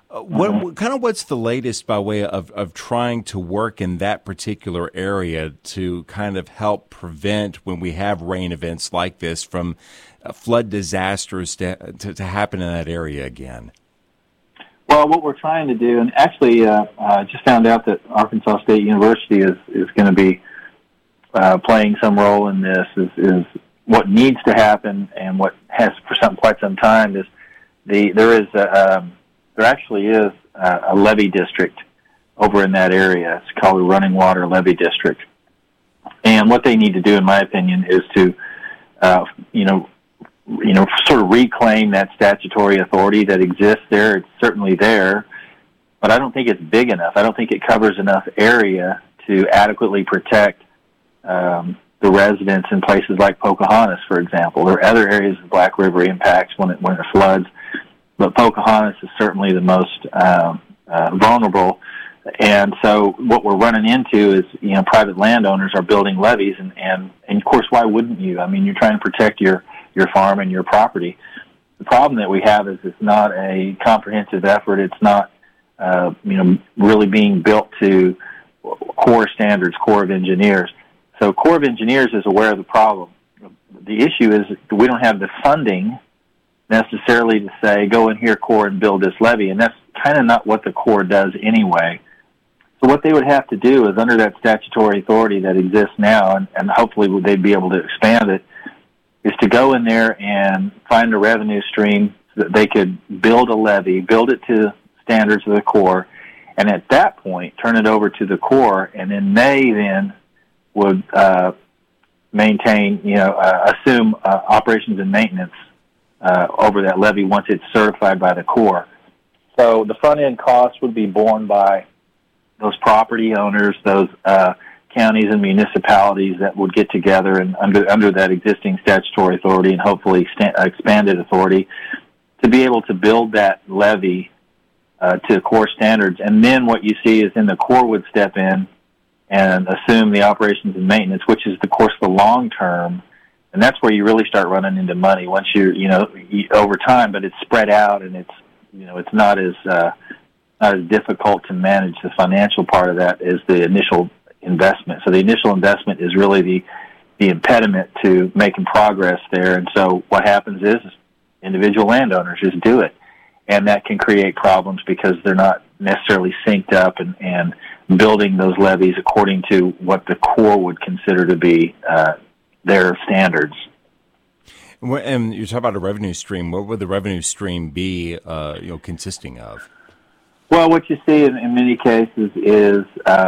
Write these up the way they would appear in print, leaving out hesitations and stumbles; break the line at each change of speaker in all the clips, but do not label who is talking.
What's the latest by way of trying to work in that particular area to kind of help prevent when we have rain events like this from flood disasters to happen in that area again?
Well, what we're trying to do, and actually I just found out that Arkansas State University is going to be playing some role in this, is what needs to happen and what has for quite some time is there actually is a levee district over in that area. It's called a running water levee district. And what they need to do, in my opinion, is to, sort of reclaim that statutory authority that exists there. It's certainly there, but I don't think it's big enough. I don't think it covers enough area to adequately protect the residents in places like Pocahontas, for example. There are other areas of Black River impacts when it floods, but Pocahontas is certainly the most vulnerable. And so what we're running into is, private landowners are building levees, and of course, why wouldn't you? I mean, you're trying to protect your farm and your property. The problem that we have is it's not a comprehensive effort. It's not, really being built to Corps standards, Corps of Engineers. So Corps of Engineers is aware of the problem. The issue is we don't have the funding necessarily to say, go in here, Corps, and build this levee, and that's kind of not what the Corps does anyway. So what they would have to do is, under that statutory authority that exists now, and hopefully they'd be able to expand it, is to go in there and find a revenue stream so that they could build a levee, build it to standards of the Corps, and at that point turn it over to the Corps, and then they would maintain, assume operations and maintenance over that levee once it's certified by the Corps. So the front-end costs would be borne by those property owners, those counties and municipalities that would get together and under that existing statutory authority and hopefully expanded authority to be able to build that levee to Corps standards. And then what you see is then the Corps would step in and assume the operations and maintenance, which is, of course, the long term. And that's where you really start running into money once over time, but it's spread out and it's not as difficult to manage the financial part of that as the initial investment. So the initial investment is really the impediment to making progress there. And so what happens is individual landowners just do it. And that can create problems because they're not necessarily synced up and building those levees according to what the Corps would consider to be their standards.
And you talk about a revenue stream. What would the revenue stream be, consisting of?
Well, what you see in many cases is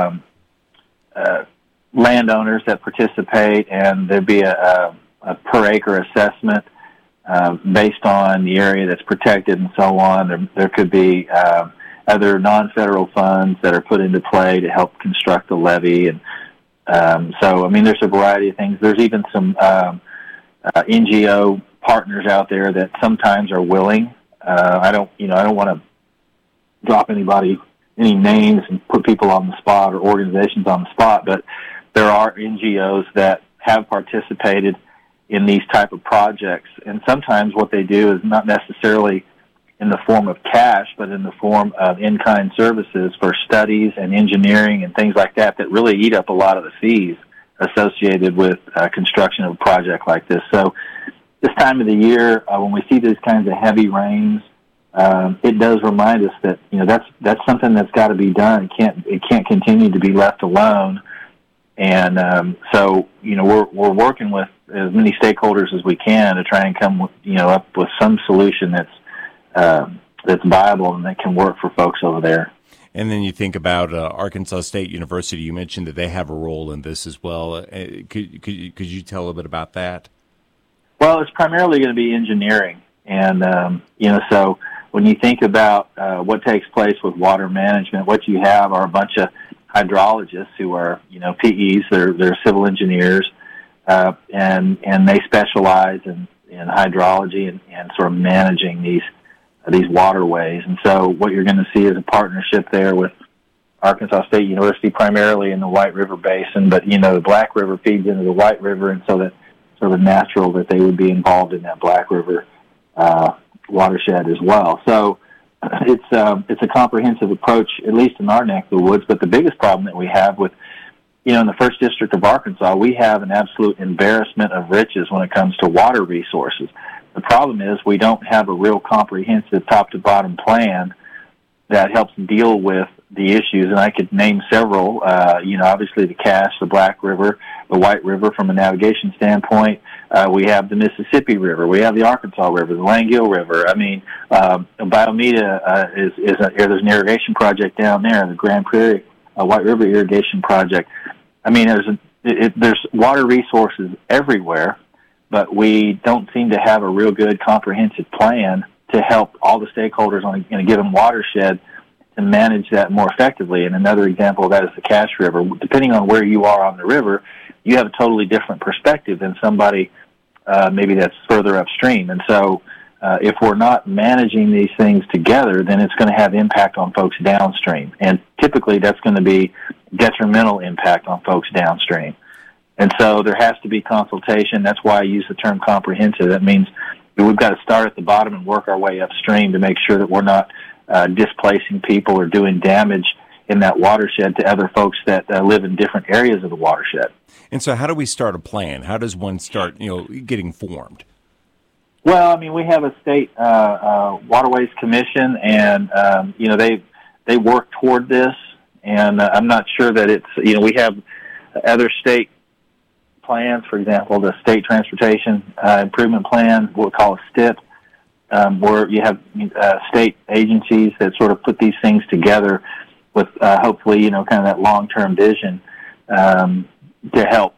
landowners that participate, and there'd be a per acre assessment based on the area that's protected and so on. There could be other non-federal funds that are put into play to help construct the levee, and so there's a variety of things. There's even some NGO partners out there that sometimes are willing. I don't want to drop any names and put people on the spot or organizations on the spot, but there are NGOs that have participated in these type of projects, and sometimes what they do is not necessarily in the form of cash, but in the form of in-kind services for studies and engineering and things like that really eat up a lot of the fees associated with construction of a project like this. So this time of the year, when we see these kinds of heavy rains, it does remind us that that's something that's got to be done. It can't continue to be left alone. And so we're working with as many stakeholders as we can to try and come up with some solution that's viable and that can work for folks over there.
And then you think about Arkansas State University. You mentioned that they have a role in this as well. Could you tell a little bit about that?
Well, it's primarily going to be engineering, and so when you think about what takes place with water management, what you have are a bunch of hydrologists who are PEs. They're civil engineers, and they specialize in hydrology and sort of managing these waterways. And so what you're going to see is a partnership there with Arkansas State University, primarily in the White River Basin, but the Black River feeds into the White River, and so that's sort of natural that they would be involved in that Black River watershed as well. So it's a comprehensive approach, at least in our neck of the woods. But the biggest problem that we have with, in the 1st District of Arkansas, we have an absolute embarrassment of riches when it comes to water resources. The problem is we don't have a real comprehensive top-to-bottom plan that helps deal with the issues, and I could name several. Obviously the Cache, the Black River, the White River from a navigation standpoint. We have the Mississippi River. We have the Arkansas River, the Langell River. I mean, Biomeda there's an irrigation project down there, the Grand Prairie White River Irrigation Project. I mean, there's water resources everywhere, but we don't seem to have a real good comprehensive plan to help all the stakeholders in a given watershed to manage that more effectively. And another example of that is the Cache River. Depending on where you are on the river, you have a totally different perspective than somebody maybe that's further upstream. And so if we're not managing these things together, then it's going to have impact on folks downstream. And typically that's going to be detrimental impact on folks downstream. And so there has to be consultation. That's why I use the term comprehensive. That means we've got to start at the bottom and work our way upstream to make sure that we're not displacing people or doing damage in that watershed to other folks that live in different areas of the watershed.
And so how do we start a plan? How does one start, getting formed?
Well, I mean, we have a state waterways commission, and, they work toward this. And I'm not sure that it's, we have other state plans, for example, the State Transportation Improvement Plan, what we call a STIP, where you have state agencies that sort of put these things together with hopefully, kind of that long-term vision to help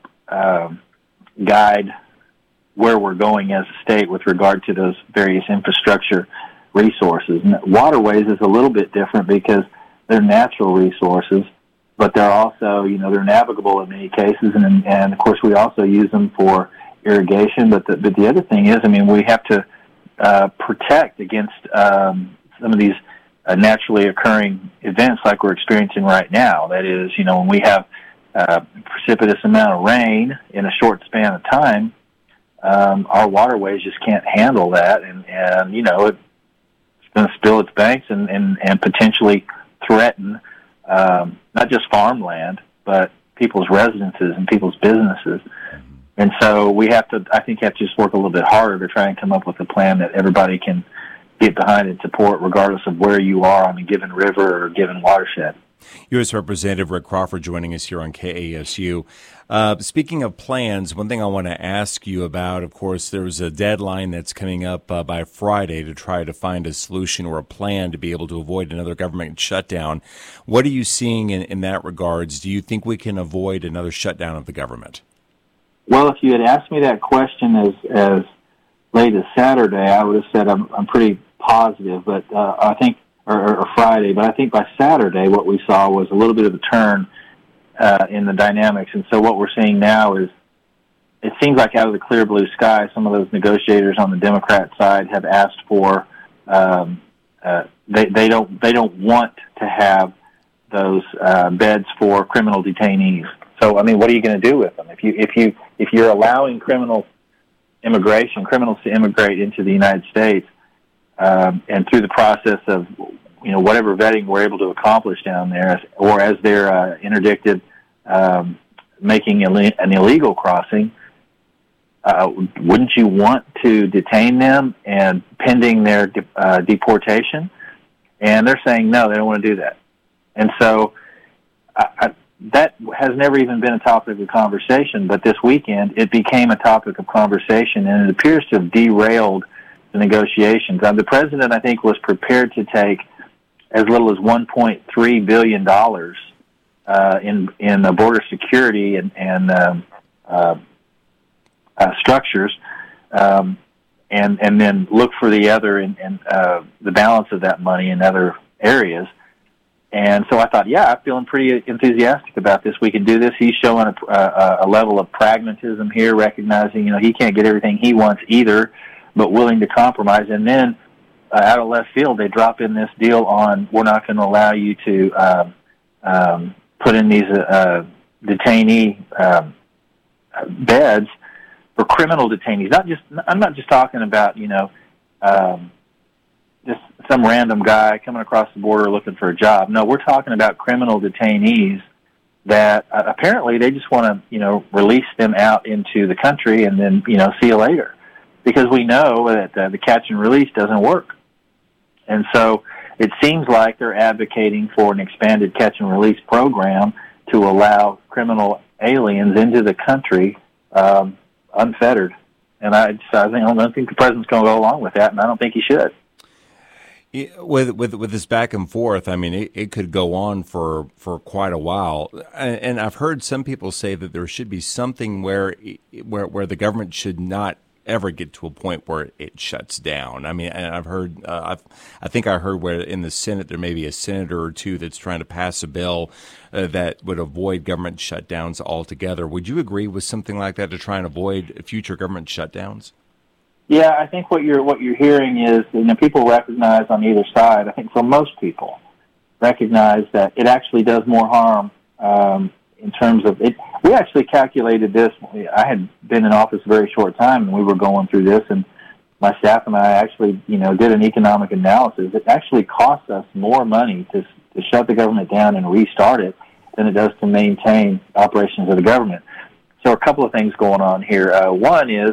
guide where we're going as a state with regard to those various infrastructure resources. And waterways is a little bit different because they're natural resources, but they're also, they're navigable in many cases, and of course we also use them for irrigation. But the other thing is, we have to protect against some of these naturally occurring events like we're experiencing right now. That is, when we have a precipitous amount of rain in a short span of time, our waterways just can't handle that, and it's going to spill its banks and potentially threaten not just farmland, but people's residences and people's businesses. And so we have to just work a little bit harder to try and come up with a plan that everybody can get behind and support, regardless of where you are on a given river or a given watershed.
U.S. Representative Rick Crawford joining us here on KASU. Speaking of plans, one thing I want to ask you about, of course, there's a deadline that's coming up by Friday to try to find a solution or a plan to be able to avoid another government shutdown. What are you seeing in that regards? Do you think we can avoid another shutdown of the government?
Well, if you had asked me that question as late as Saturday, I would have said I'm pretty positive, but I think or Friday, but I think by Saturday what we saw was a little bit of a turn in the dynamics. And so what we're seeing now is it seems like out of the clear blue sky, some of those negotiators on the Democrat side have asked for they don't want to have those beds for criminal detainees. So what are you going to do with them if you're allowing criminals to immigrate into the United States? And through the process of, whatever vetting we're able to accomplish down there, or as they're interdicted making an illegal crossing, wouldn't you want to detain them and pending their deportation? And they're saying no, they don't want to do that. And so that has never even been a topic of conversation, but this weekend it became a topic of conversation, and it appears to have derailed the negotiations. The president, I think, was prepared to take as little as $1.3 billion in border security and structures, and then look for the other and the balance of that money in other areas. And so I thought, I'm feeling pretty enthusiastic about this. We can do this. He's showing a level of pragmatism here, recognizing he can't get everything he wants either, but willing to compromise. And then out of left field, they drop in this deal on we're not going to allow you to put in these detainee beds for criminal detainees. I'm not just talking about just some random guy coming across the border looking for a job. No, we're talking about criminal detainees that apparently they just want to, release them out into the country and then, see you later. Because we know that the catch and release doesn't work. And so it seems like they're advocating for an expanded catch and release program to allow criminal aliens into the country unfettered. And I don't think the president's going to go along with that, and I don't think he should.
With this back and forth, I mean, it could go on for quite a while. And I've heard some people say that there should be something where the government should not ever get to a point where it shuts down. I mean, and I've heard, I think I heard where in the Senate there may be a senator or two that's trying to pass a bill that would avoid government shutdowns altogether. Would you agree with something like that to try and avoid future government shutdowns?
Yeah, I think what you're hearing is, people recognize on either side. I think for most people, recognize that it actually does more harm in terms of it. We actually calculated this. I had been in office a very short time, and we were going through this, and my staff and I actually, did an economic analysis. It actually costs us more money to shut the government down and restart it than it does to maintain operations of the government. So a couple of things going on here. One is,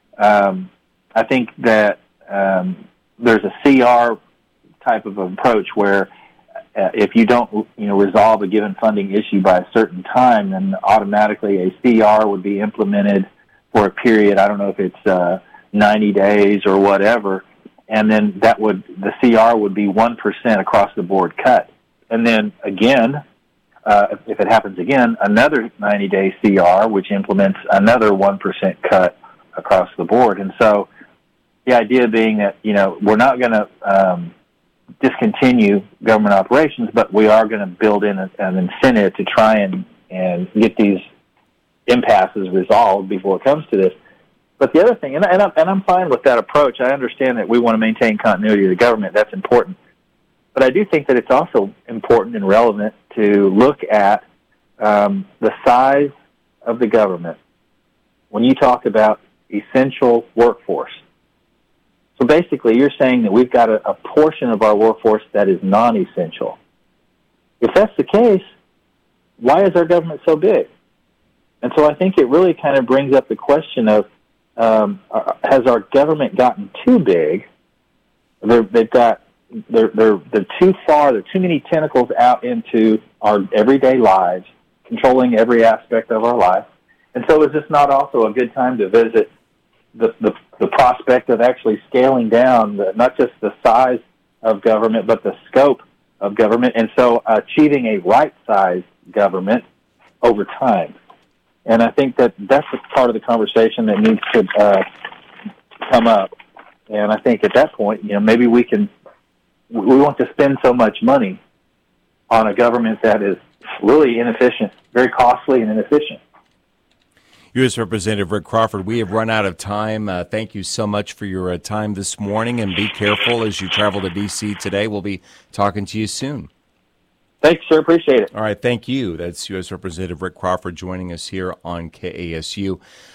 I think that there's a CR type of approach where if you don't, resolve a given funding issue by a certain time, then automatically a CR would be implemented for a period. I don't know if it's 90 days or whatever, and then the CR would be 1% across the board cut. And then again, if it happens again, another 90-day CR, which implements another 1% cut across the board. And so the idea being that, we're not going to discontinue government operations, but we are going to build in an incentive to try and get these impasses resolved before it comes to this. But the other thing, and I'm fine with that approach. I understand that we want to maintain continuity of the government. That's important. But I do think that it's also important and relevant to look at the size of the government when you talk about essential workforce. So basically, you're saying that we've got a portion of our workforce that is non-essential. If that's the case, why is our government so big? And so I think it really kind of brings up the question of, has our government gotten too big? They're too far. There are too many tentacles out into our everyday lives, controlling every aspect of our life. And so is this not also a good time to visit the prospect of actually scaling down not just the size of government, but the scope of government, and so achieving a right-sized government over time? And I think that's a part of the conversation that needs to come up. And I think at that point, maybe we want to spend so much money on a government that is really inefficient, very costly and inefficient.
U.S. Representative Rick Crawford, we have run out of time. Thank you so much for your time this morning, and be careful as you travel to D.C. today. We'll be talking to you soon.
Thanks, sir. Appreciate it.
All right, thank you. That's U.S. Representative Rick Crawford joining us here on KASU.